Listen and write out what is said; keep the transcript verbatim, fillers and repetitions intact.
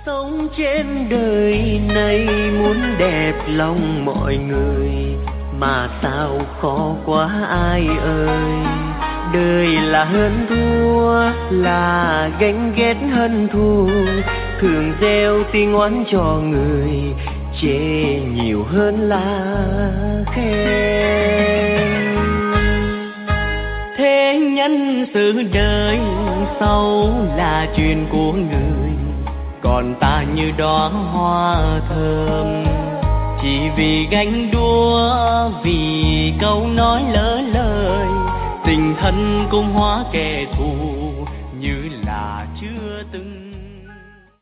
Sống trên đời này muốn đẹp lòng mọi người, mà sao khó quá ai ơi. Đời là hơn thua, là ganh ghét hận thù, thường gieo tiếng oán cho người, chê nhiều hơn là khen. Thế nhân xử đời sau là chuyện của người, còn ta như đóa hoa thơm. Chỉ vì ganh đua, vì câu nói lỡ lời, tình thân cũng hóa kẻ thù.